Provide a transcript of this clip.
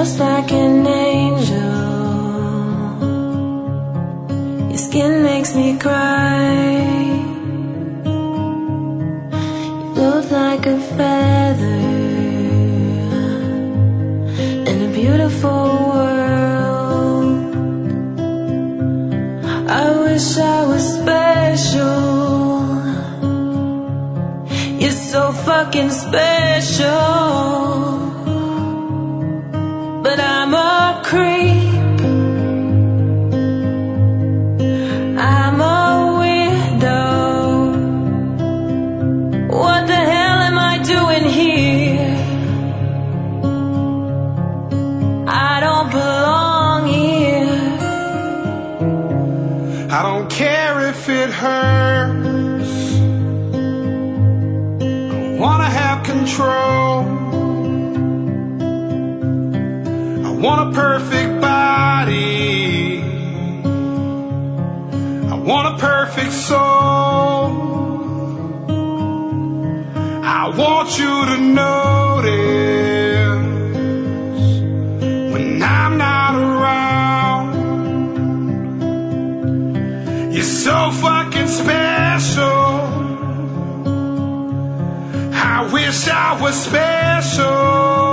just like an angel. Your skin makes me cry. You float like a feather in a beautiful world. I wish I was special. You're so fucking special. But I'm a creep. I'm a weirdo. What the hell am I doing here? I don't belong here. I don't care if it hurts. I wanna have control. I want a perfect body. I want a perfect soul. I want you to notice when I'm not around. You're so fucking special. I wish I was special.